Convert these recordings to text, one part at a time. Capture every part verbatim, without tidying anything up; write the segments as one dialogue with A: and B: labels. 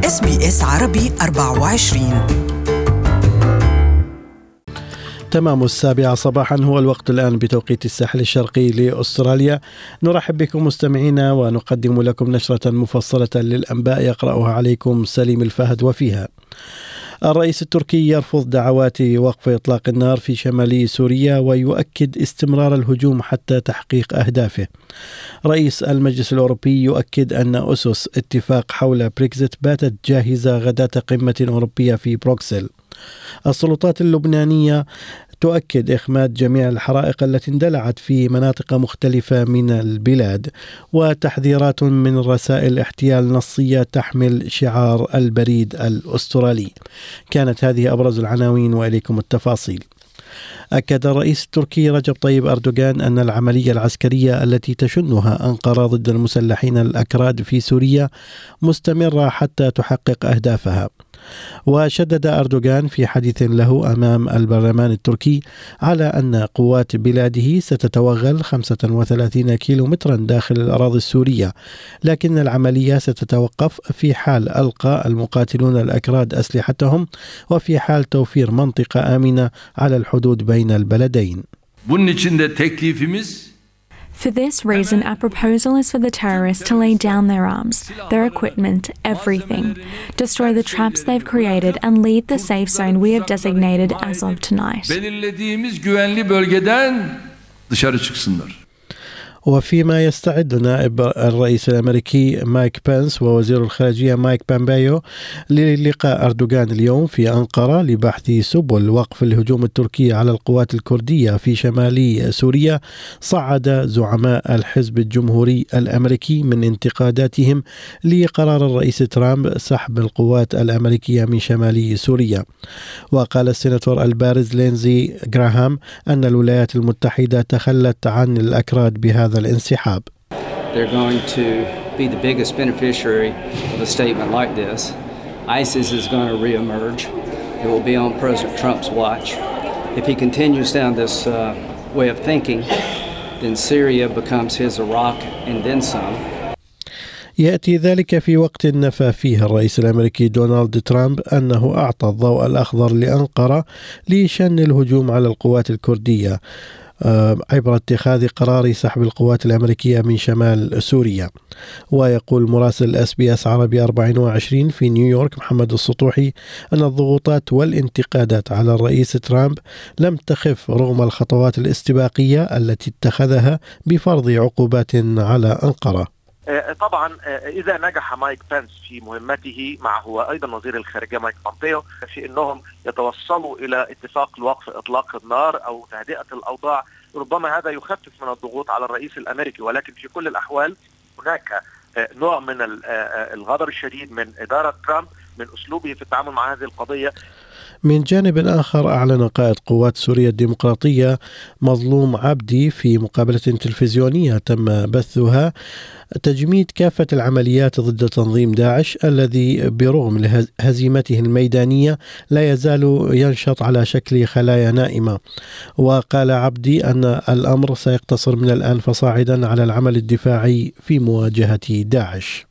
A: إس بي إس عربي أربعة وعشرين.
B: تمام السابعة صباحا هو الوقت الآن بتوقيت الساحل الشرقي لأستراليا. نرحب بكم مستمعينا ونقدم لكم نشرة مفصلة للأنباء يقرأها عليكم سليم الفهد. وفيها: الرئيس التركي يرفض دعوات وقف إطلاق النار في شمال سوريا ويؤكد استمرار الهجوم حتى تحقيق أهدافه. رئيس المجلس الأوروبي يؤكد أن أسس اتفاق حول بريكزيت باتت جاهزة غداة قمة أوروبية في بروكسل. السلطات اللبنانية تؤكد إخماد جميع الحرائق التي اندلعت في مناطق مختلفة من البلاد، وتحذيرات من رسائل احتيال نصية تحمل شعار البريد الأسترالي. كانت هذه أبرز العناوين وإليكم التفاصيل. أكد الرئيس التركي رجب طيب أردوغان أن العملية العسكرية التي تشنها أنقرة ضد المسلحين الأكراد في سوريا مستمرة حتى تحقق أهدافها. وشدد أردوغان في حديث له أمام البرلمان التركي على أن قوات بلاده ستتوغل خمسة وثلاثين كيلومترا داخل الأراضي السورية، لكن العملية ستتوقف في حال ألقى المقاتلون الأكراد أسلحتهم وفي حال توفير منطقة آمنة على الحدود بين البلدين.
C: For this reason, our proposal is for the terrorists to lay down their arms, their equipment, everything, destroy the traps they've created, and leave the safe zone we have designated as of tonight.
B: وفيما يستعد نائب الرئيس الأمريكي مايك بنس ووزير الخارجية مايك بامبايو للقاء أردوغان اليوم في أنقرة لبحث سبل وقف الهجوم التركي على القوات الكردية في شمال سوريا، صعد زعماء الحزب الجمهوري الأمريكي من انتقاداتهم لقرار الرئيس ترامب سحب القوات الأمريكية من شمال سوريا. وقال السيناتور البارز لينزي غراهام أن الولايات المتحدة تخلت عن الأكراد بهذا الانسحاب.
D: They're going to be the biggest beneficiary of a statement like this. ISIS is going to reemerge. It will be on President Trump's watch. If he continues down this uh, way of thinking, then Syria becomes his Iraq and then some.
B: يأتي ذلك في وقت نفى فيه الرئيس الأمريكي دونالد ترامب أنه أعطى الضوء الأخضر لأنقرة لشن الهجوم على القوات الكردية عبر اتخاذ قرار سحب القوات الأمريكية من شمال سوريا. ويقول مراسل اس بي اس عربي أربعة وعشرين في نيويورك محمد السطوحي أن الضغوطات والانتقادات على الرئيس ترامب لم تخف رغم الخطوات الاستباقية التي اتخذها بفرض عقوبات على أنقرة.
E: طبعا إذا نجح مايك بنس في مهمته مع هو أيضا وزير الخارجية مايك بومبيو في أنهم يتوصلوا إلى اتفاق لوقف إطلاق النار أو تهدئة الأوضاع، ربما هذا يخفف من الضغوط على الرئيس الأمريكي. ولكن في كل الأحوال هناك نوع من الغضب الشديد من إدارة ترامب من أسلوبه في التعامل مع هذه القضية.
B: من جانب آخر، أعلن قائد قوات سوريا الديمقراطية مظلوم عبدي في مقابلة تلفزيونية تم بثها تجميد كافة العمليات ضد تنظيم داعش الذي برغم هزيمته الميدانية لا يزال ينشط على شكل خلايا نائمة. وقال عبدي أن الأمر سيقتصر من الآن فصاعدا على العمل الدفاعي في مواجهة داعش.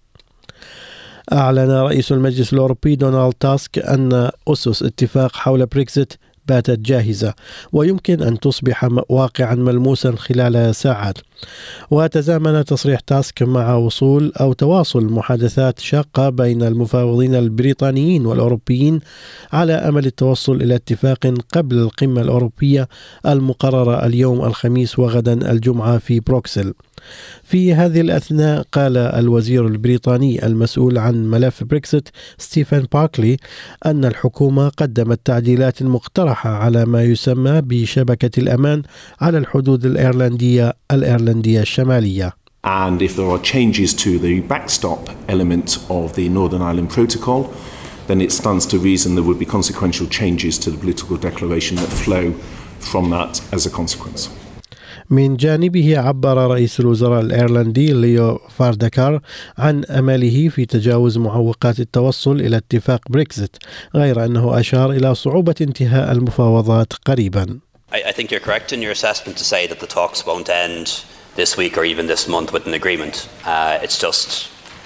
B: أعلن رئيس المجلس الأوروبي دونالد تاسك أن أسس اتفاق حول بريكزيت باتت جاهزة ويمكن أن تصبح واقعا ملموسا خلال ساعات. وتزامن تصريح تاسك مع وصول أو تواصل محادثات شاقة بين المفاوضين البريطانيين والأوروبيين على أمل التوصل إلى اتفاق قبل القمة الأوروبية المقررة اليوم الخميس وغدا الجمعة في بروكسل. في هذه الأثناء قال الوزير البريطاني المسؤول عن ملف بريكسيت ستيفن باركلي أن الحكومة قدمت تعديلات مقترحة على ما يسمى بشبكة الأمان على الحدود الإيرلندية الإيرلندية الشمالية.
F: And if there are changes to the backstop element of the Northern Ireland Protocol, then it stands to reason there would be consequential changes to the political declaration that flow from that as a consequence.
B: من جانبه عبر رئيس الوزراء الإيرلندي ليو فاردكار عن أمله في تجاوز معوقات التوصل إلى اتفاق بريكزيت، غير أنه أشار إلى صعوبة انتهاء المفاوضات قريبا.
G: I think you're correct in your assessment to say that the talks won't end this week or even this month with an agreement. Uh, it's just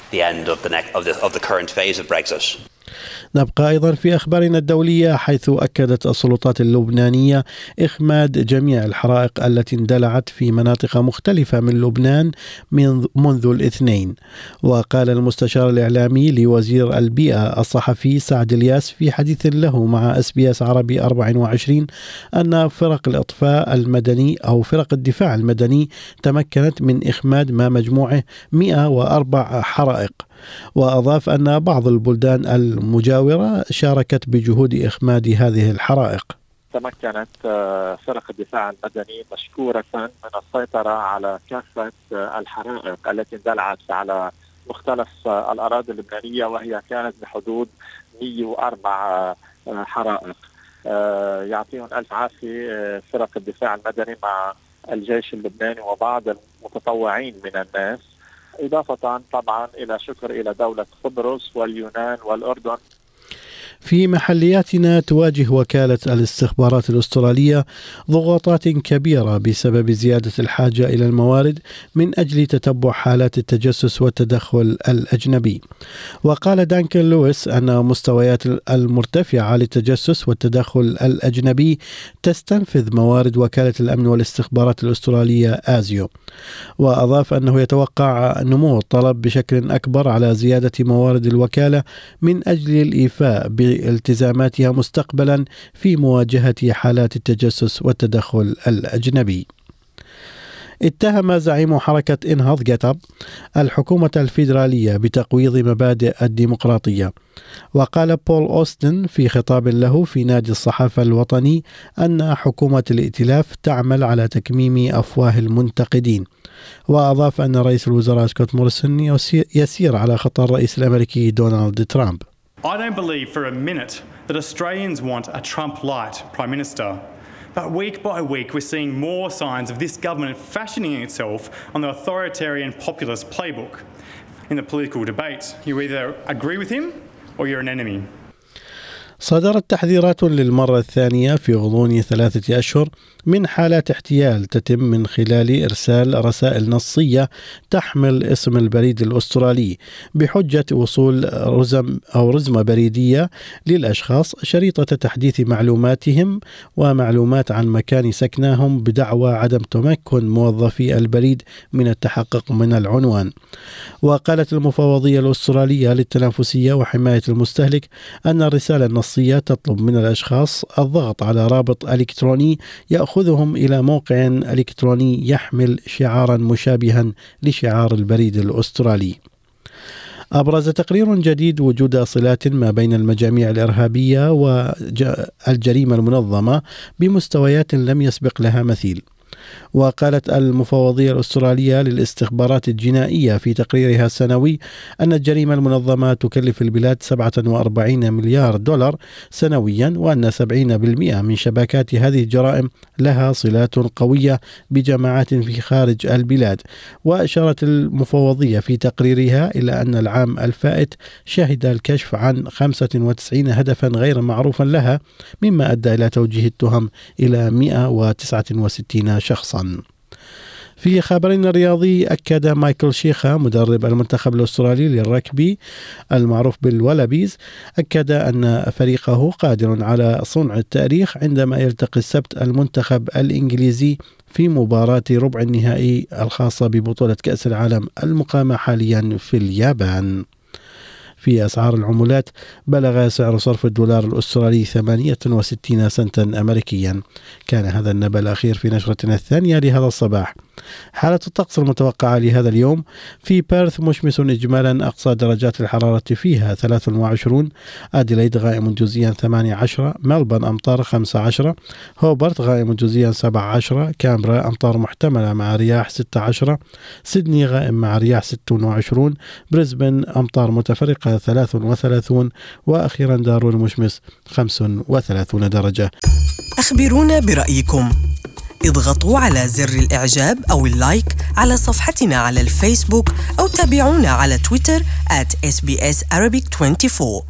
G: the end of the, next, of the, of the current phase of Brexit.
B: نبقى أيضا في أخبارنا الدولية، حيث أكدت السلطات اللبنانية إخماد جميع الحرائق التي اندلعت في مناطق مختلفة من لبنان من منذ الاثنين. وقال المستشار الإعلامي لوزير البيئة الصحفي سعد الياس في حديث له مع اس بي اس عربي أربعة وعشرين أن فرق الإطفاء المدني أو فرق الدفاع المدني تمكنت من إخماد ما مجموعه مئة وأربع حرائق. وأضاف أن بعض البلدان المجاورة شاركت بجهود إخماد هذه الحرائق.
H: تمكنت فرق الدفاع المدني مشكورة من السيطرة على كافة الحرائق التي اندلعت على مختلف الأراضي اللبنانية، وهي كانت بحدود مئة وأربع حرائق. يعطيهم ألف عافية فرق الدفاع المدني مع الجيش اللبناني وبعض المتطوعين من الناس، إضافة طبعا إلى شكر إلى دولة قبرص واليونان والأردن.
B: في محلياتنا تواجه وكالة الاستخبارات الأسترالية ضغوطات كبيرة بسبب زيادة الحاجة إلى الموارد من أجل تتبع حالات التجسس والتدخل الأجنبي. وقال دانكن لويس أن مستويات المرتفعة للتجسس والتدخل الأجنبي تستنفذ موارد وكالة الأمن والاستخبارات الأسترالية آزيو. وأضاف أنه يتوقع نمو الطلب بشكل أكبر على زيادة موارد الوكالة من أجل الإيفاء بالتزاماتها مستقبلا في مواجهة حالات التجسس والتدخل الأجنبي. اتهم زعيم حركة انهض جيت اب الحكومة الفيدرالية بتقويض مبادئ الديمقراطية. وقال بول أوستن في خطاب له في نادي الصحافة الوطني أن حكومة الائتلاف تعمل على تكميم أفواه المنتقدين. وأضاف أن رئيس الوزراء سكوت موريسون يسير على خط الرئيس الأمريكي دونالد ترامب.
I: I don't believe for a minute that Australians want a Trump-light Prime Minister. But week by week we're seeing more signs of this government fashioning itself on the authoritarian populist playbook. In the political debate, you either agree with him or you're an enemy.
B: صدرت تحذيرات للمرة الثانية في غضون ثلاثة أشهر من حالات احتيال تتم من خلال إرسال رسائل نصية تحمل اسم البريد الأسترالي بحجة وصول رزم أو رزمة بريدية للأشخاص شريطة تحديث معلوماتهم ومعلومات عن مكان سكنهم بدعوى عدم تمكن موظفي البريد من التحقق من العنوان. وقالت المفوضية الأسترالية للتنافسية وحماية المستهلك أن الرسالة النصية تطلب من الأشخاص الضغط على رابط إلكتروني يأخذهم إلى موقع إلكتروني يحمل شعارا مشابها لشعار البريد الأسترالي. أبرز تقرير جديد وجود صلات ما بين المجاميع الإرهابية والجريمة المنظمة بمستويات لم يسبق لها مثيل. وقالت المفوضية الأسترالية للاستخبارات الجنائية في تقريرها السنوي أن الجريمة المنظمة تكلف البلاد سبعة وأربعين مليار دولار سنويا، وأن سبعين بالمئة من شبكات هذه الجرائم لها صلات قوية بجماعات في خارج البلاد. وأشارت المفوضية في تقريرها إلى أن العام الفائت شهد الكشف عن خمسة وتسعين هدفا غير معروفا لها، مما أدى إلى توجيه التهم إلى مئة وتسعة وستين شخصا. في خبرنا الرياضي، أكد مايكل شيخة مدرب المنتخب الأسترالي للركبي المعروف بالولابيز أكد أن فريقه قادر على صنع التاريخ عندما يلتقي السبت المنتخب الإنجليزي في مباراة ربع النهائي الخاصة ببطولة كأس العالم المقامة حاليا في اليابان. في أسعار العملات، بلغ سعر صرف الدولار الأسترالي ثمانية وستين سنتا أمريكيا. كان هذا النبأ الأخير في نشرتنا الثانية لهذا الصباح. حالة الطقس المتوقعة لهذا اليوم: في بيرث مشمس إجمالا، أقصى درجات الحرارة فيها ثلاثة وعشرين، أديلايد غائم جزئيا ثمانية عشر، ملبورن أمطار خمسة عشر، هوبرت غائم جزئيا سبعة عشر، كامبرا أمطار محتملة مع رياح ستة عشر، سيدني غائم مع رياح ستة وعشرين، بريسبن أمطار متفرقة ثلاثة وثلاثين، وأخيرا دارون مشمس خمسة وثلاثين درجة.
A: أخبرونا برأيكم، اضغطوا على زر الإعجاب أو اللايك على صفحتنا على الفيسبوك، أو تابعونا على تويتر آت إس بي إس Arabic أربعة وعشرين.